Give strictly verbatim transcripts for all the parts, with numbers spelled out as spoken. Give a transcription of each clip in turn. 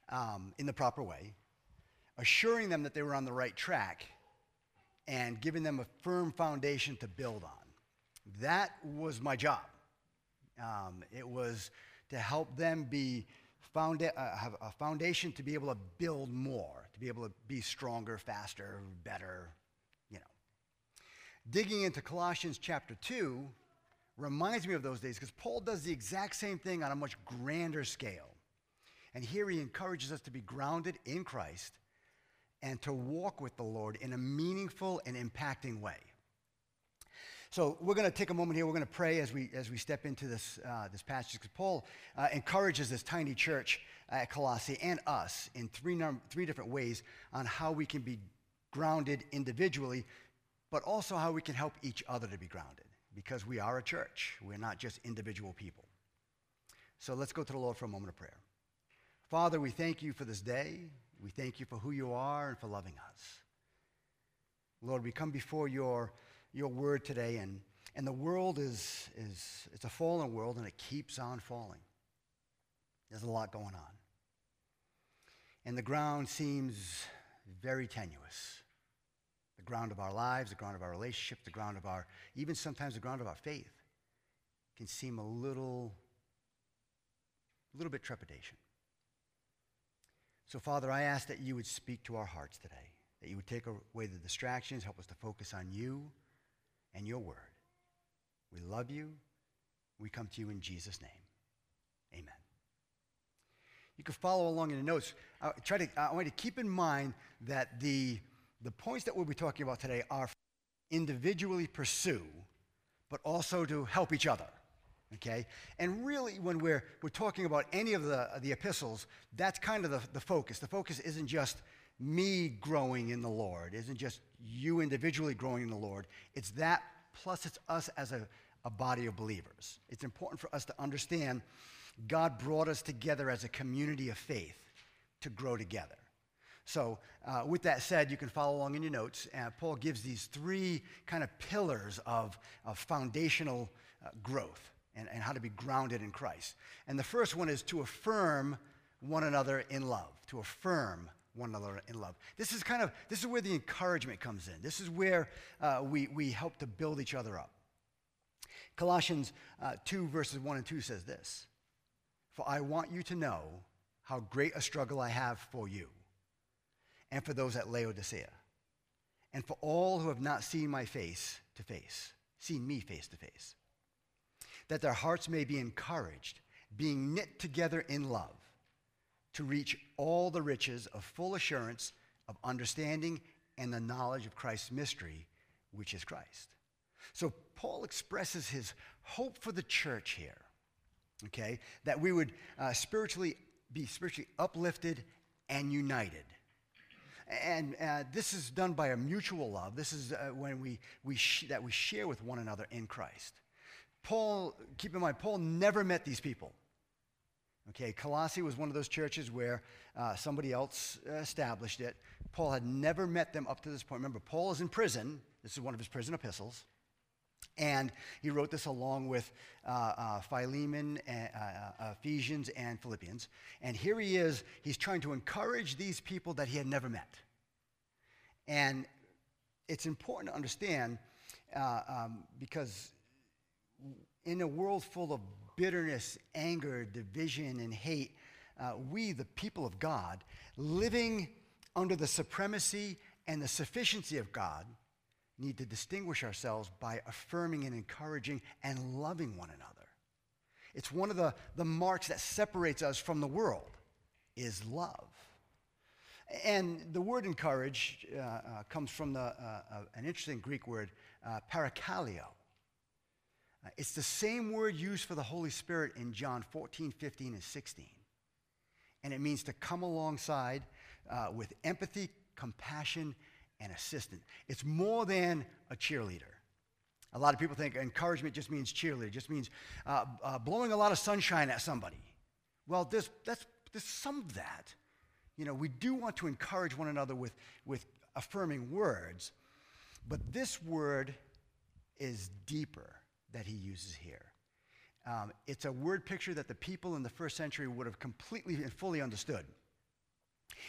um, in the proper way, assuring them that they were on the right track, and giving them a firm foundation to build on. That was my job. Um, it was to help them be found, uh, have a foundation to be able to build more, to be able to be stronger, faster, better, you know. Digging into Colossians chapter two reminds me of those days because Paul does the exact same thing on a much grander scale. And here he encourages us to be grounded in Christ and to walk with the Lord in a meaningful and impacting way. So we're going to take a moment here. We're going to pray as we as we step into this uh, this passage, because Paul uh, encourages this tiny church at Colossae and us in three num- three different ways on how we can be grounded individually, but also how we can help each other to be grounded, because we are a church. We're not just individual people. So let's go to the Lord for a moment of prayer. Father, we thank you for this day. We thank you for who you are and for loving us. Lord, we come before your your word today, and, and the world is, is it's a fallen world, and it keeps on falling. There's a lot going on. And the ground seems very tenuous. The ground of our lives, the ground of our relationship, the ground of our, even sometimes the ground of our faith can seem a little, a little bit trepidation. So, Father, I ask that you would speak to our hearts today, that you would take away the distractions, help us to focus on you and your word. We love you. We come to you in Jesus' name. Amen. You can follow along in the notes. I try to I want you to keep in mind that the the points that we'll be talking about today are individually pursue, but also to help each other. Okay? And really, when we're we're talking about any of the the epistles, that's kind of the, the focus. The focus isn't just me growing in the Lord, isn't just you individually growing in the Lord. It's that, plus it's us as a, a body of believers. It's important for us to understand God brought us together as a community of faith to grow together. So uh, with that said, you can follow along in your notes. Uh, Paul gives these three kind of pillars of, of foundational uh, growth and, and how to be grounded in Christ. And the first one is to affirm one another in love, to affirm one another in love. This is kind of, this is where the encouragement comes in. This is where uh, we, we help to build each other up. Colossians uh, two verses one and two says this: "For I want you to know how great a struggle I have for you and for those at Laodicea, and for all who have not seen my face to face, seen me face to face, that their hearts may be encouraged, being knit together in love, to reach all the riches of full assurance of understanding and the knowledge of Christ's mystery, which is Christ." So Paul expresses his hope for the church here, okay, that we would uh, spiritually be spiritually uplifted and united. And uh, this is done by a mutual love. This is uh, when we, we sh- that we share with one another in Christ. Paul, keep in mind, Paul never met these people. Okay, Colossae was one of those churches where uh, somebody else established it. Paul had never met them up to this point. Remember, Paul is in prison. This is one of his prison epistles. And he wrote this along with uh, uh, Philemon, and, uh, uh, Ephesians, and Philippians. And here he is. He's trying to encourage these people that he had never met. And it's important to understand uh, um, because in a world full of bitterness, anger, division, and hate, uh, we, the people of God, living under the supremacy and the sufficiency of God, need to distinguish ourselves by affirming and encouraging and loving one another. It's one of the, the marks that separates us from the world, is love. And the word encourage uh, uh, comes from the, uh, uh, an interesting Greek word, uh, parakaleo. Uh, it's the same word used for the Holy Spirit in John fourteen, fifteen, and sixteen. And it means to come alongside uh, with empathy, compassion, and assistance. It's more than a cheerleader. A lot of people think encouragement just means cheerleader, just means uh, uh, blowing a lot of sunshine at somebody. Well, there's, that's, there's some of that. You know, we do want to encourage one another with, with affirming words, but this word is deeper that he uses here. Um, it's a word picture that the people in the first century would have completely and fully understood.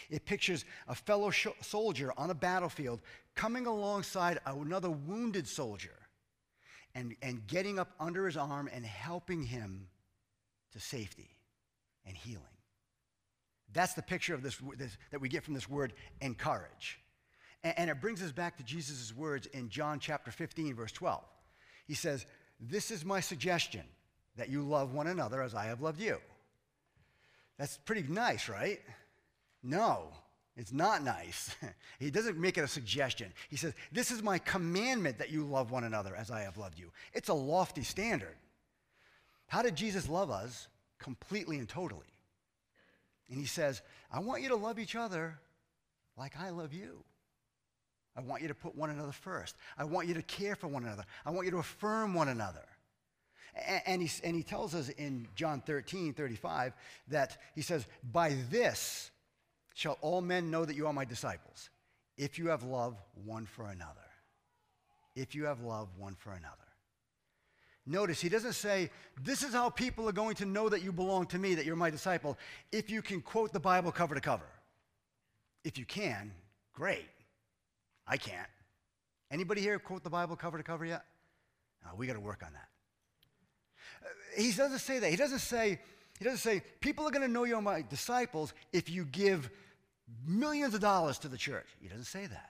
It pictures a fellow sh- soldier on a battlefield coming alongside another wounded soldier and, and getting up under his arm and helping him to safety and healing. That's the picture of this, this that we get from this word encourage. And, and it brings us back to Jesus' words in John chapter fifteen, verse twelve. He says, "This is my suggestion, that you love one another as I have loved you." That's pretty nice, right? No, it's not nice. He doesn't make it a suggestion. He says, "This is my commandment, that you love one another as I have loved you." It's a lofty standard. How did Jesus love us? Completely and totally. And he says, "I want you to love each other like I love you. I want you to put one another first. I want you to care for one another. I want you to affirm one another." And, and, he, and he tells us in John thirteen, thirty-five, that he says, "By this shall all men know that you are my disciples, if you have love one for another." If you have love one for another. Notice, he doesn't say, "This is how people are going to know that you belong to me, that you're my disciple, if you can quote the Bible cover to cover." If you can, great. I can't. Anybody here quote the Bible cover to cover yet? No, we got to work on that. Uh, he doesn't say that. He doesn't say, he doesn't say, people are going to know you're my disciples if you give millions of dollars to the church. He doesn't say that.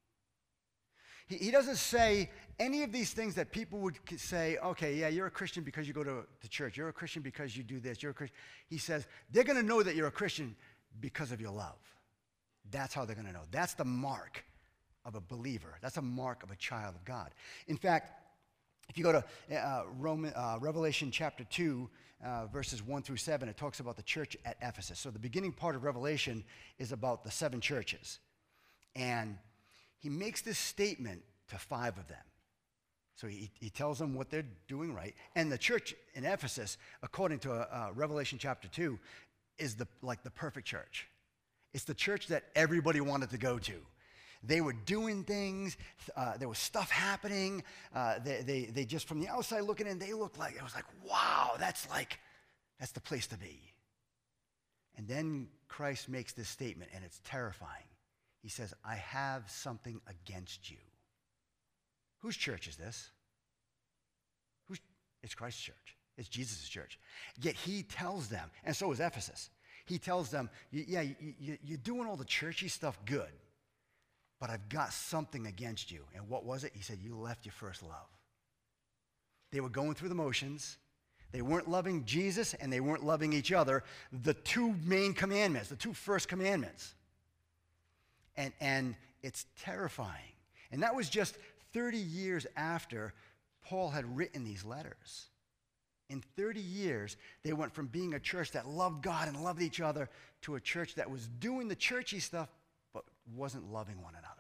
He, he doesn't say any of these things that people would say, "Okay, yeah, you're a Christian because you go to, to church. You're a Christian because you do this. You're a Christian." He says, they're going to know that you're a Christian because of your love. That's how they're going to know. That's the mark of a believer. That's a mark of a child of God. In fact, if you go to uh, Roman, uh, Revelation chapter two, uh, verses one through seven, it talks about the church at Ephesus. So the beginning part of Revelation is about the seven churches. And he makes this statement to five of them. So he, he tells them what they're doing right. And the church in Ephesus, according to uh, Revelation chapter two, is the, like the perfect church. It's the church that everybody wanted to go to. They were doing things. Uh, there was stuff happening. Uh, they, they, they just, from the outside looking in, they looked like, it was like, wow, that's like, that's the place to be. And then Christ makes this statement, and it's terrifying. He says, "I have something against you." Whose church is this? Who's, it's Christ's church. It's Jesus' church. Yet he tells them, and so is Ephesus. He tells them, yeah, you, you, you're doing all the churchy stuff good, but I've got something against you. And what was it? He said, you left your first love. They were going through the motions. They weren't loving Jesus, and they weren't loving each other. The two main commandments, the two first commandments. And, and it's terrifying. And that was just thirty years after Paul had written these letters. In thirty years, they went from being a church that loved God and loved each other to a church that was doing the churchy stuff but wasn't loving one another.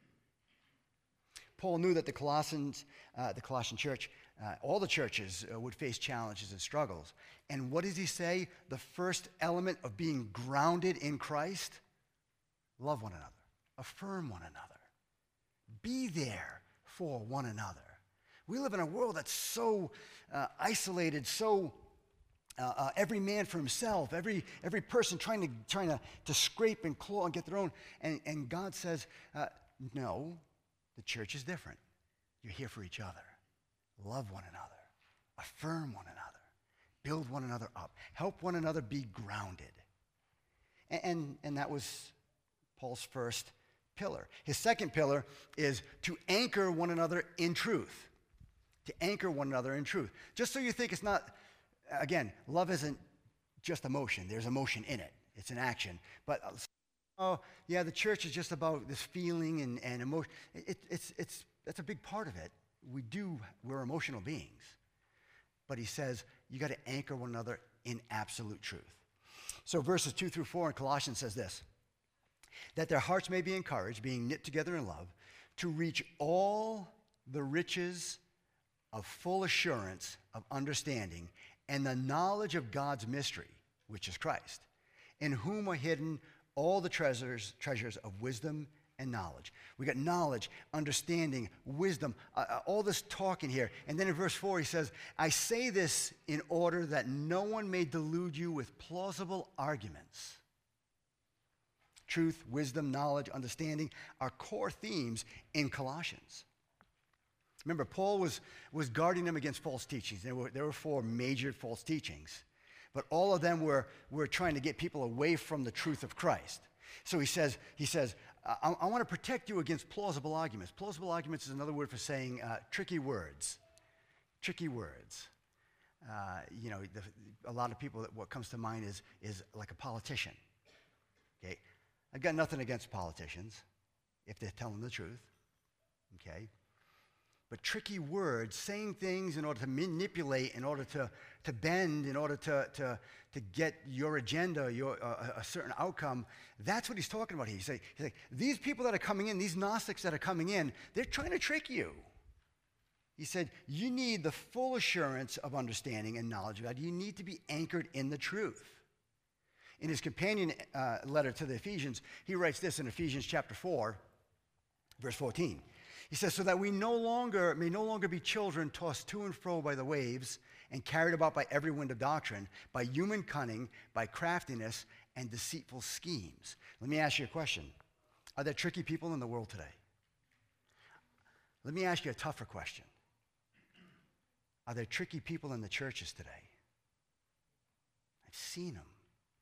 Paul knew that the Colossians, uh, the Colossian church, uh, all the churches uh, would face challenges and struggles. And what does he say? The first element of being grounded in Christ? Love one another. Affirm one another. Be there for one another. We live in a world that's so uh, isolated, so uh, uh, every man for himself, every every person trying to trying to, to scrape and claw and get their own. And, and God says, uh, no, the church is different. You're here for each other. Love one another. Affirm one another. Build one another up. Help one another be grounded. And, and, and that was Paul's first pillar. His second pillar is to anchor one another in truth. To anchor one another in truth. Just so you think it's not, again, love isn't just emotion. There's emotion in it. It's an action. But, oh, yeah, the church is just about this feeling and, and emotion. It, it's, it's, that's a big part of it. We do, we're emotional beings. But he says, you got to anchor one another in absolute truth. So verses two through four in Colossians says this, that their hearts may be encouraged, being knit together in love, to reach all the riches of full assurance of understanding and the knowledge of God's mystery, which is Christ, in whom are hidden all the treasures, treasures of wisdom and knowledge. We got knowledge, understanding, wisdom, uh, uh, all this talk in here. And then in verse four, he says, I say this in order that no one may delude you with plausible arguments. truth, wisdom, knowledge, understanding are core themes in Colossians. Remember, Paul was, was guarding them against false teachings. There were, there were four major false teachings, but all of them were, were trying to get people away from the truth of Christ. So he says, he says, I, I want to protect you against plausible arguments. Plausible arguments is another word for saying uh, tricky words. Tricky words. Uh, you know, the, a lot of people, what comes to mind is, is like a politician. Okay? I've got nothing against politicians if they're telling the truth. Okay? But tricky words, saying things in order to manipulate, in order to, to bend, in order to, to, to get your agenda, your, uh, a certain outcome, that's what he's talking about here. He's like, he's like, these people that are coming in, these Gnostics that are coming in, they're trying to trick you. He said, you need the full assurance of understanding and knowledge of God. You need to be anchored in the truth. In his companion uh, letter to the Ephesians, he writes this in Ephesians chapter four, verse fourteen. He says, so that we no longer may no longer be children tossed to and fro by the waves and carried about by every wind of doctrine, by human cunning, by craftiness, and deceitful schemes. Let me ask you a question. Are there tricky people in the world today? Let me ask you a tougher question. Are there tricky people in the churches today? I've seen them.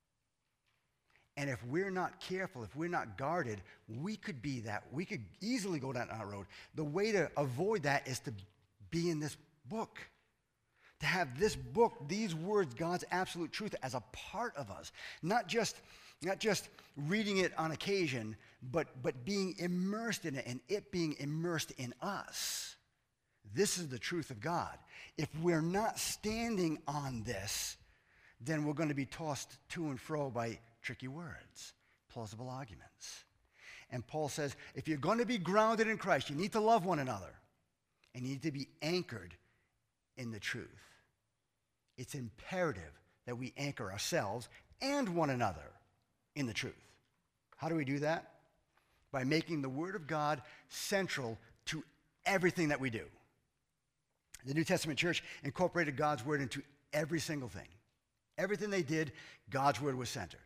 And if we're not careful, if we're not guarded, we could be that. We could easily go down that road. The way to avoid that is to be in this book. To have this book, these words, God's absolute truth, as a part of us. Not just, not just reading it on occasion, but, but being immersed in it and it being immersed in us. This is the truth of God. If we're not standing on this, then we're going to be tossed to and fro by tricky words, plausible arguments. And Paul says, if you're going to be grounded in Christ, you need to love one another, and you need to be anchored in the truth. It's imperative that we anchor ourselves and one another in the truth. How do we do that? By making the Word of God central to everything that we do. The New Testament church incorporated God's Word into every single thing. Everything they did, God's Word was centered.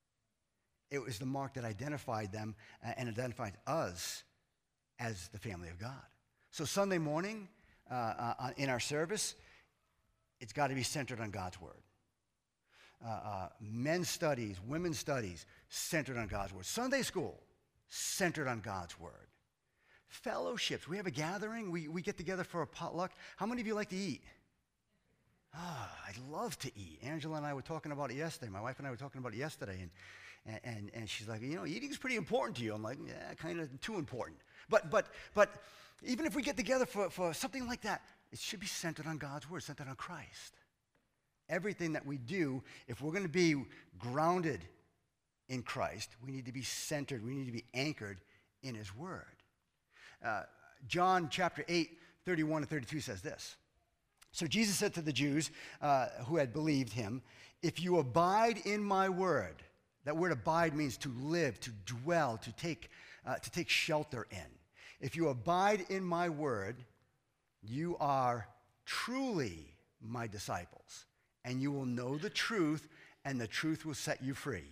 It was the mark that identified them and identified us as the family of God. So Sunday morning, uh, uh, in our service, it's got to be centered on God's Word. Uh, uh, men's studies, women's studies, centered on God's Word. Sunday school, centered on God's Word. Fellowships, we have a gathering, we, we get together for a potluck. How many of you like to eat? Ah, I love to eat. Angela and I were talking about it yesterday. My wife and I were talking about it yesterday, and And, and, and she's like, you know, eating's pretty important to you. I'm like, yeah, kind of too important. But but but even if we get together for, for something like that, it should be centered on God's Word, centered on Christ. Everything that we do, if we're going to be grounded in Christ, we need to be centered, we need to be anchored in His Word. Uh, John chapter eight, thirty-one and thirty-two says this. So Jesus said to the Jews uh, who had believed him, if you abide in my word. That word abide means to live, to dwell, to take, uh, to take shelter in. If you abide in my word, you are truly my disciples, and you will know the truth, and the truth will set you free.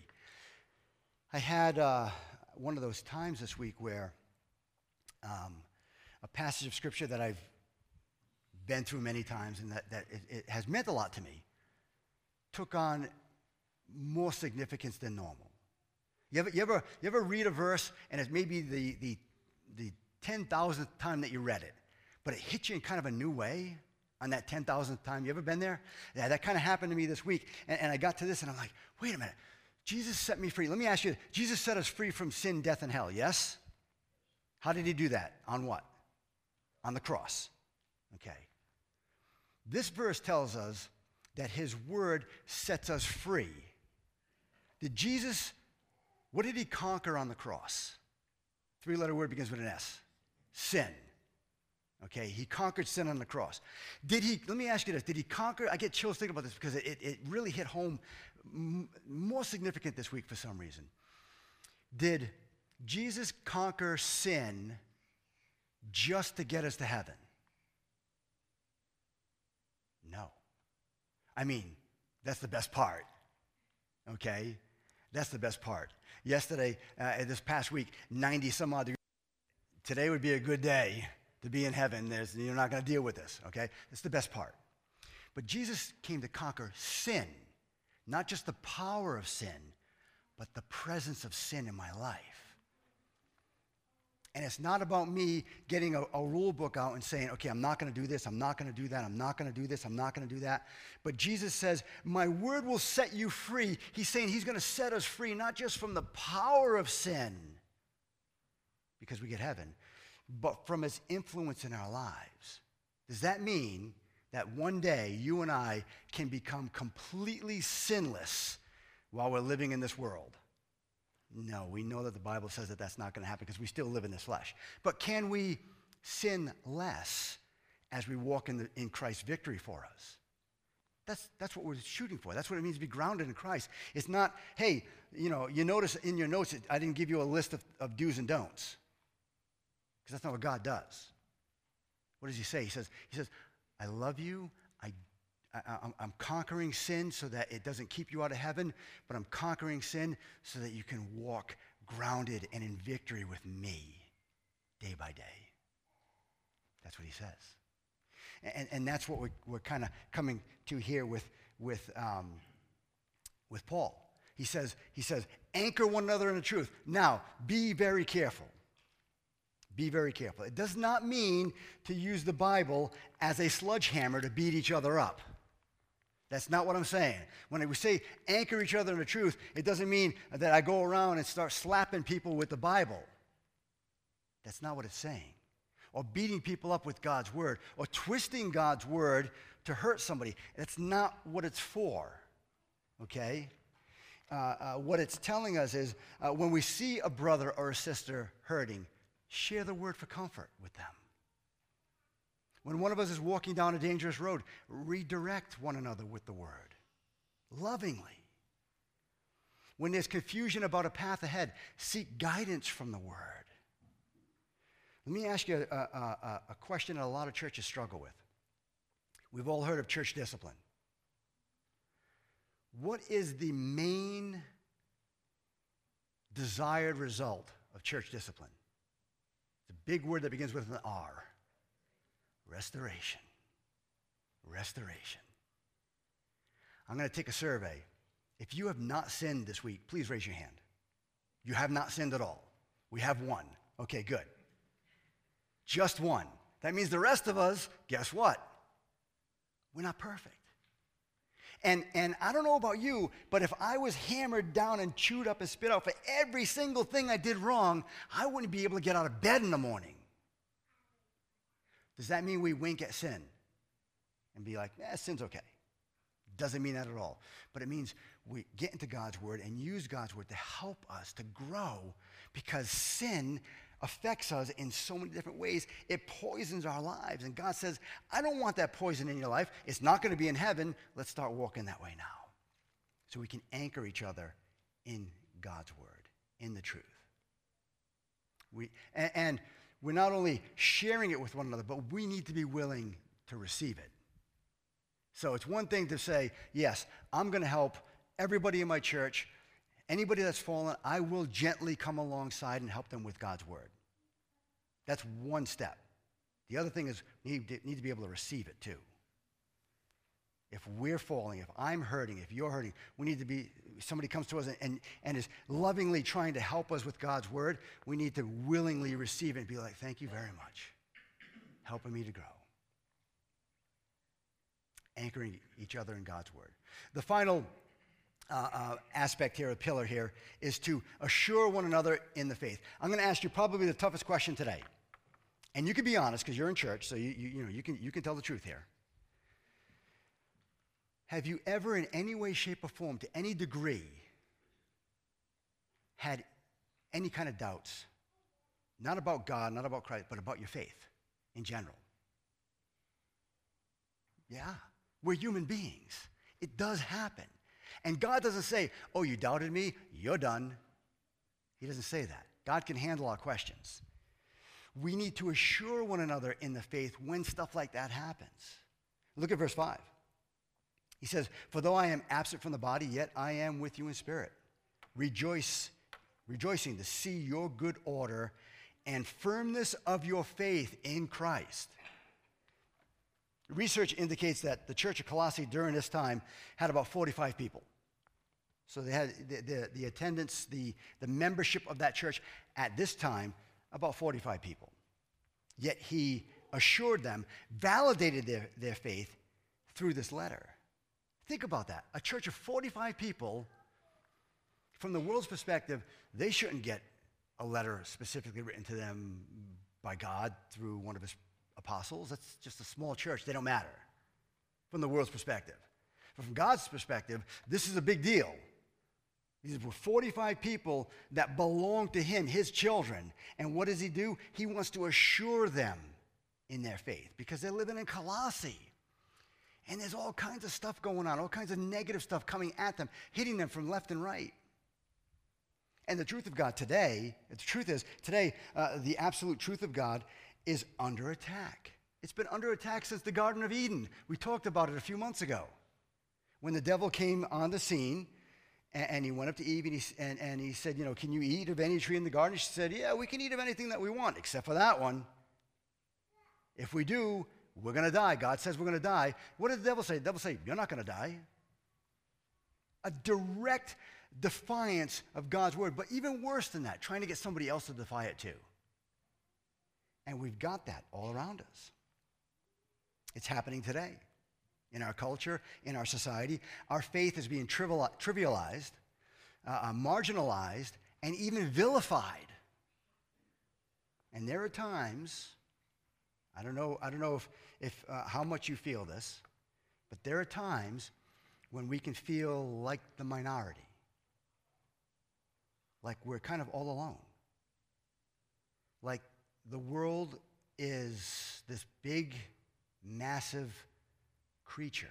I had uh, one of those times this week where um, a passage of Scripture that I've been through many times and that, that it, it has meant a lot to me took on more significance than normal. You ever, you ever, you ever read a verse and it's maybe the, the, the ten thousandth time that you read it, but it hit you in kind of a new way on that ten thousandth time? You ever been there? Yeah, that kind of happened to me this week. And, and I got to this and I'm like, wait a minute. Jesus set me free. Let me ask you, Jesus set us free from sin, death, and hell, yes? How did he do that? On what? On the cross. Okay. This verse tells us that his word sets us free. Did Jesus, what did he conquer on the cross? Three-letter word begins with an S. Sin. Okay, he conquered sin on the cross. Did he, let me ask you this, did he conquer, I get chills thinking about this because it, it really hit home m- more significant this week for some reason. Did Jesus conquer sin just to get us to heaven? No. I mean, that's the best part, okay? That's the best part. Yesterday, uh, this past week, ninety some odd degrees. Today would be a good day to be in heaven. There's, you're not going to deal with this, okay? That's the best part. But Jesus came to conquer sin, not just the power of sin, but the presence of sin in my life. And it's not about me getting a, a rule book out and saying, okay, I'm not going to do this, I'm not going to do that, I'm not going to do this, I'm not going to do that. But Jesus says, my word will set you free. He's saying he's going to set us free, not just from the power of sin, because we get heaven, but from its influence in our lives. Does that mean that one day you and I can become completely sinless while we're living in this world? No, we know that the Bible says that that's not going to happen because we still live in this flesh. But can we sin less as we walk in, the, in Christ's victory for us? That's, that's what we're shooting for. That's what it means to be grounded in Christ. It's not, hey, you know, you notice in your notes, I didn't give you a list of, of do's and don'ts, because that's not what God does. What does he say? He says, he says, I love you. I I, I'm conquering sin so that it doesn't keep you out of heaven, but I'm conquering sin so that you can walk grounded and in victory with me day by day. That's what he says. And, and that's what we're, we're kind of coming to here with, with, um, with Paul. He says, he says, anchor one another in the truth. Now, be very careful. Be very careful. It does not mean to use the Bible as a sledgehammer to beat each other up. That's not what I'm saying. When we say anchor each other in the truth, it doesn't mean that I go around and start slapping people with the Bible. That's not what it's saying. Or beating people up with God's word, or twisting God's word to hurt somebody. That's not what it's for, okay? Uh, uh, what it's telling us is uh, when we see a brother or a sister hurting, share the word for comfort with them. When one of us is walking down a dangerous road, redirect one another with the word, lovingly. When there's confusion about a path ahead, seek guidance from the word. Let me ask you a, a, a question that a lot of churches struggle with. We've all heard of church discipline. What is the main desired result of church discipline? It's a big word that begins with an R. Restoration. Restoration. I'm going to take a survey. If you have not sinned this week, please raise your hand. You have not sinned at all. We have one. Okay, good. Just one. That means the rest of us, guess what? We're not perfect. And, and I don't know about you, but if I was hammered down and chewed up and spit out for every single thing I did wrong, I wouldn't be able to get out of bed in the morning. Does that mean we wink at sin and be like, eh, sin's okay? Doesn't mean that at all. But it means we get into God's word and use God's word to help us to grow, because sin affects us in so many different ways. It poisons our lives. And God says, I don't want that poison in your life. It's not going to be in heaven. Let's start walking that way now. So we can anchor each other in God's word, in the truth. We, and, and we're not only sharing it with one another, but we need to be willing to receive it. So it's one thing to say, yes, I'm going to help everybody in my church. Anybody that's fallen, I will gently come alongside and help them with God's word. That's one step. The other thing is we need to, need to be able to receive it too. If we're falling, if I'm hurting, if you're hurting, we need to be, somebody comes to us and, and, and is lovingly trying to help us with God's word, we need to willingly receive it and be like, thank you very much, helping me to grow. Anchoring each other in God's word. The final uh, uh, aspect here, a pillar here, is to assure one another in the faith. I'm going to ask you probably the toughest question today. And you can be honest because you're in church, so you, you, you know, you can, you can tell the truth here. Have you ever in any way, shape, or form, to any degree, had any kind of doubts? Not about God, not about Christ, but about your faith in general? Yeah, we're human beings. It does happen. And God doesn't say, oh, you doubted me, you're done. He doesn't say that. God can handle our questions. We need to assure one another in the faith when stuff like that happens. Look at verse five. He says, for though I am absent from the body, yet I am with you in spirit, rejoice, rejoicing to see your good order and firmness of your faith in Christ. Research indicates that the church of Colossae during this time had about forty-five people. So they had the, the, the attendance, the, the membership of that church at this time, about forty-five people. Yet he assured them, validated their, their faith through this letter. Think about that. A church of forty-five people, from the world's perspective, they shouldn't get a letter specifically written to them by God through one of his apostles. That's just a small church. They don't matter from the world's perspective. But from God's perspective, this is a big deal. These were forty-five people that belong to him, his children. And what does he do? He wants to assure them in their faith because they're living in Colossae. And there's all kinds of stuff going on, all kinds of negative stuff coming at them, hitting them from left and right. And the truth of God today, the truth is, today, uh, the absolute truth of God is under attack. It's been under attack since the Garden of Eden. We talked about it a few months ago. When the devil came on the scene, and, and he went up to Eve, and he, and, and he said, you know, can you eat of any tree in the garden? She said, yeah, we can eat of anything that we want, except for that one. If we do, we're going to die. God says we're going to die. What did the devil say? The devil say, you're not going to die. A direct defiance of God's word, but even worse than that, trying to get somebody else to defy it too. And we've got that all around us. It's happening today in our culture, in our society. Our faith is being trivial, trivialized, uh, marginalized, and even vilified. And there are times, I don't know, I don't know if, if uh, how much you feel this, but there are times when we can feel like the minority. Like we're kind of all alone. Like the world is this big, massive creature.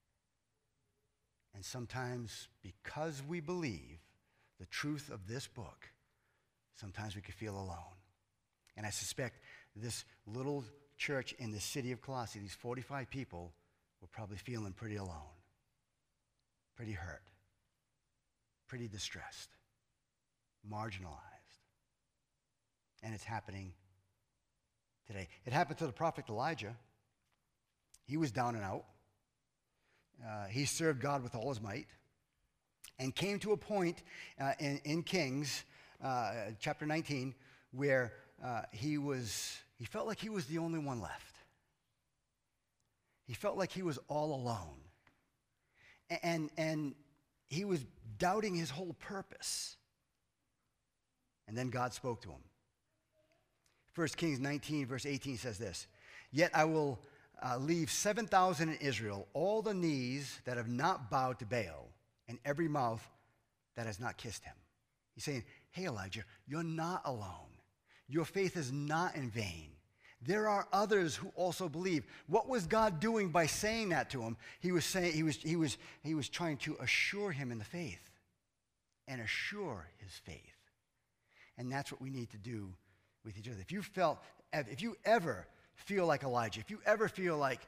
And sometimes, because we believe the truth of this book, sometimes we can feel alone. And I suspect this little church in the city of Colossae, these forty-five people, were probably feeling pretty alone, pretty hurt, pretty distressed, marginalized. And it's happening today. It happened to the prophet Elijah. He was down and out. Uh, he served God with all his might and came to a point uh, in, in Kings uh, chapter nineteen where uh, he was, he felt like he was the only one left. He felt like he was all alone. And, and he was doubting his whole purpose. And then God spoke to him. First Kings nineteen, verse eighteen says this, "Yet I will uh, leave seven thousand in Israel, all the knees that have not bowed to Baal, and every mouth that has not kissed him." He's saying, hey, Elijah, you're not alone. Your faith is not in vain. There are others who also believe. What was God doing by saying that to him? He was saying he was he was he was trying to assure him in the faith and assure his faith. And that's what we need to do with each other. If you felt, if you ever feel like Elijah, if you ever feel like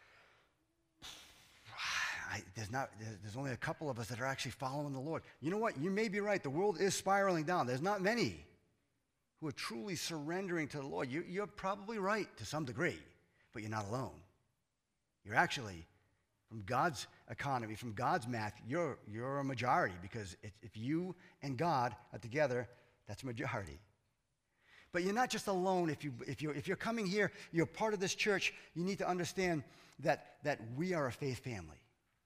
I, there's not, there's only a couple of us that are actually following the Lord. You know what? You may be right. The world is spiraling down. There's not many who are truly surrendering to the Lord. You, you're probably right to some degree, but you're not alone. You're actually, from God's economy, from God's math, you're, you're a majority, because if, if you and God are together, that's a majority. But you're not just alone. If, you, if, you're, if you're coming here, you're part of this church, you need to understand that, that we are a faith family.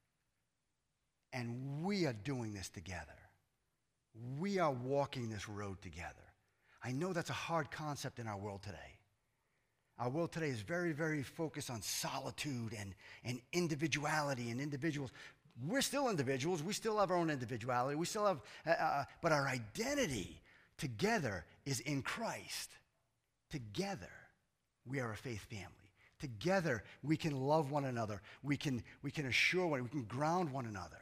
And we are doing this together. We are walking this road together. I know that's a hard concept in our world today. Our world today is very, very focused on solitude and, and individuality and individuals. We're still individuals. We still have our own individuality. We still have, uh, uh, but our identity together is in Christ. Together, we are a faith family. Together, we can love one another. We can, we can assure one, we can ground one another.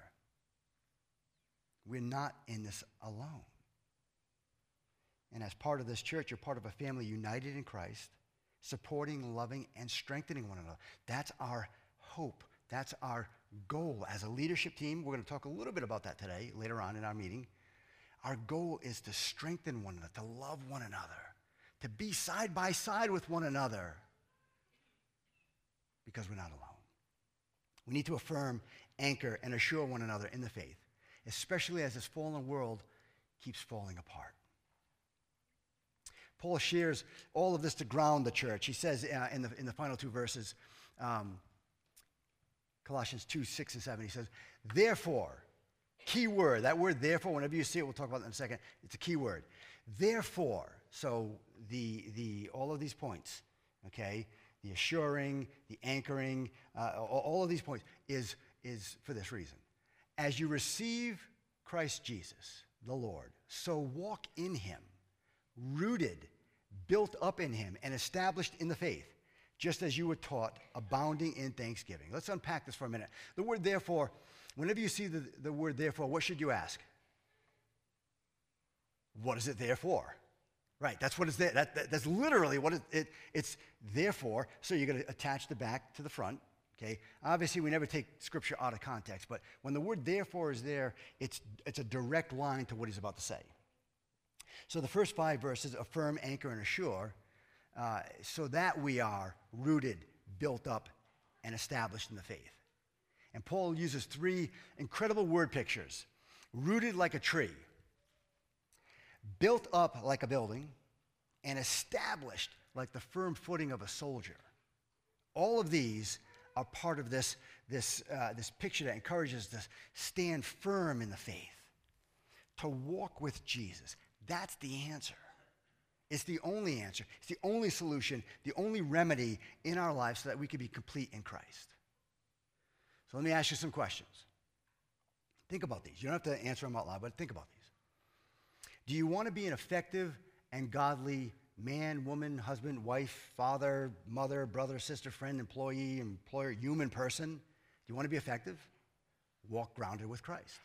We're not in this alone. And as part of this church, you're part of a family united in Christ, supporting, loving, and strengthening one another. That's our hope. That's our goal as a leadership team. We're going to talk a little bit about that today, later on in our meeting. Our goal is to strengthen one another, to love one another, to be side by side with one another, because we're not alone. We need to affirm, anchor, and assure one another in the faith, especially as this fallen world keeps falling apart. Paul shares all of this to ground the church. He says uh, in, the, in the final two verses, um, Colossians two, six and seven, he says, therefore, key word, that word therefore, whenever you see it, we'll talk about it in a second, it's a key word. Therefore, so the, the, all of these points, okay, the assuring, the anchoring, uh, all, all of these points is, is for this reason. As you receive Christ Jesus, the Lord, so walk in him, rooted, built up in him, and established in the faith, just as you were taught, abounding in thanksgiving. Let's unpack this for a minute. The word therefore, whenever you see the, the word therefore, what should you ask? What is it there for? Right, that's what it's there. That, that, that's literally what it, it, it's there for. So you're going to attach the back to the front. Okay. Obviously, we never take Scripture out of context, but when the word therefore is there, it's, it's a direct line to what he's about to say. So the first five verses affirm, anchor, and assure, uh, so that we are rooted, built up, and established in the faith. And Paul uses three incredible word pictures. Rooted like a tree, built up like a building, and established like the firm footing of a soldier. All of these are part of this, this, uh, this picture that encourages us to stand firm in the faith, to walk with Jesus. That's the answer. It's the only answer. It's the only solution, the only remedy in our lives so that we can be complete in Christ. So let me ask you some questions. Think about these. You don't have to answer them out loud, but think about these. Do you want to be an effective and godly man, woman, husband, wife, father, mother, brother, sister, friend, employee, employer, human person? Do you want to be effective? Walk grounded with Christ.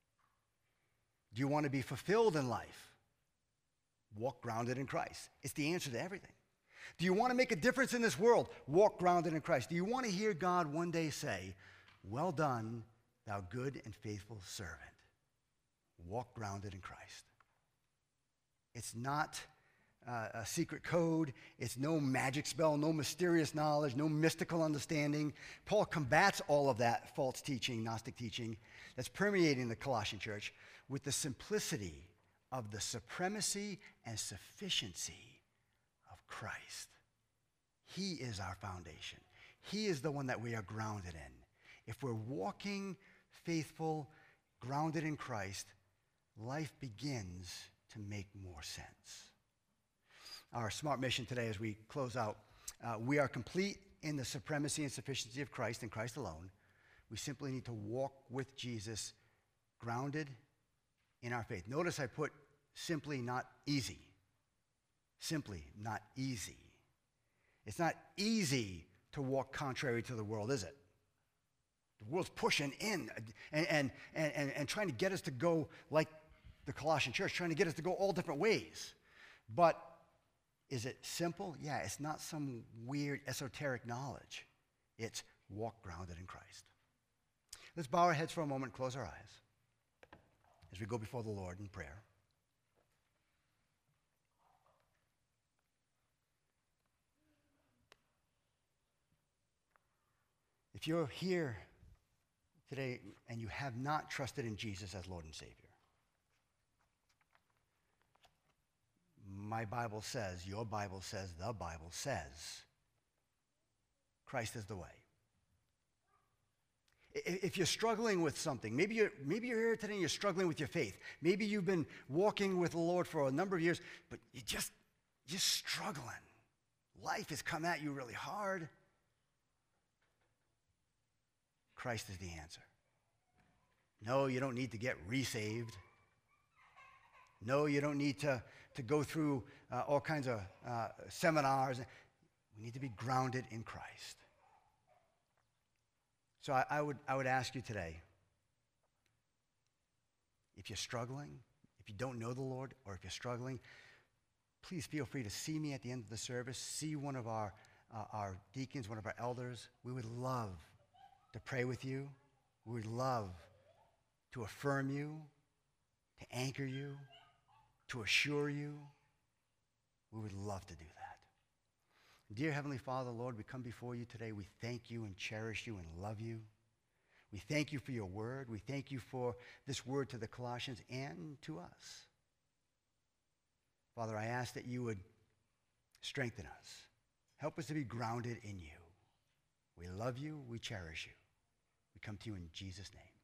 Do you want to be fulfilled in life? Walk grounded in Christ. It's the answer to everything. Do you want to make a difference in this world? Walk grounded in Christ. Do you want to hear God one day say, well done, thou good and faithful servant? Walk grounded in Christ. It's not uh, a secret code. It's no magic spell, no mysterious knowledge, no mystical understanding. Paul combats all of that false teaching, Gnostic teaching that's permeating the Colossian church with the simplicity of the supremacy and sufficiency of Christ. He is our foundation. He is the one that we are grounded in. If we're walking faithful, grounded in Christ, life begins to make more sense. Our smart mission today as we close out, uh, we are complete in the supremacy and sufficiency of Christ and Christ alone. We simply need to walk with Jesus, grounded in our faith. Notice I put simply, not easy. Simply, not easy. It's not easy to walk contrary to the world, is it? The world's pushing in and, and, and, and, and trying to get us to go like the Colossian church, trying to get us to go all different ways. But is it simple? Yeah, it's not some weird esoteric knowledge. It's walk grounded in Christ. Let's bow our heads for a moment and close our eyes as we go before the Lord in prayer. If you're here today and you have not trusted in Jesus as Lord and Savior, my Bible says, your Bible says, the Bible says, Christ is the way. If you're struggling with something, maybe you're, maybe you're here today and you're struggling with your faith. Maybe you've been walking with the Lord for a number of years, but you're just, just struggling. Life has come at you really hard. Christ is the answer. No, you don't need to get resaved. No, you don't need to, to go through uh, all kinds of uh, seminars. We need to be grounded in Christ. So I, I, would, I would ask you today, if you're struggling, if you don't know the Lord, or if you're struggling, please feel free to see me at the end of the service. See one of our, uh, our deacons, one of our elders. We would love to pray with you. We would love to affirm you, to anchor you, to assure you, we would love to do that. Dear Heavenly Father, Lord, we come before you today. We thank you and cherish you and love you. We thank you for your word. We thank you for this word to the Colossians and to us. Father, I ask that you would strengthen us. Help us to be grounded in you. We love you. We cherish you. We come to you in Jesus' name.